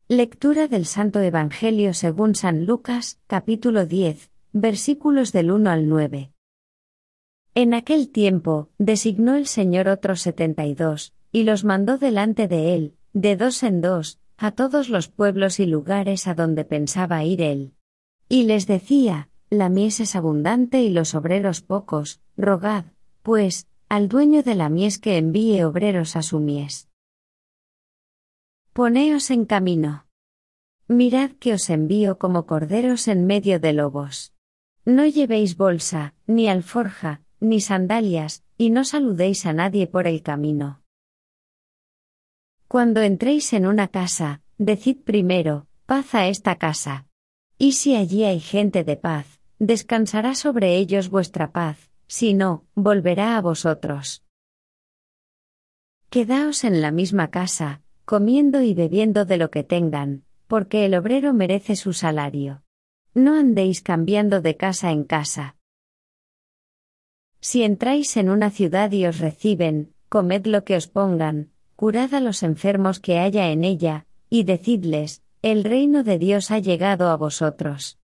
Lectura del Santo Evangelio según San Lucas, capítulo 10, versículos del 1 al 9. En aquel tiempo, designó el Señor otros 72, y los mandó delante de él, de dos en dos, a todos los pueblos y lugares a donde pensaba ir él. Y les decía: la mies es abundante y los obreros pocos, rogad, pues, al dueño de la mies que envíe obreros a su mies. Poneos en camino. Mirad que os envío como corderos en medio de lobos. No llevéis bolsa, ni alforja, ni sandalias, y no saludéis a nadie por el camino. Cuando entréis en una casa, decid primero: paz a esta casa. Y si allí hay gente de paz, descansará sobre ellos vuestra paz, si no, volverá a vosotros. Quedaos en la misma casa, comiendo y bebiendo de lo que tengan, porque el obrero merece su salario. No andéis cambiando de casa en casa. Si entráis en una ciudad y os reciben, comed lo que os pongan, curad a los enfermos que haya en ella, y decidles: el reino de Dios ha llegado a vosotros.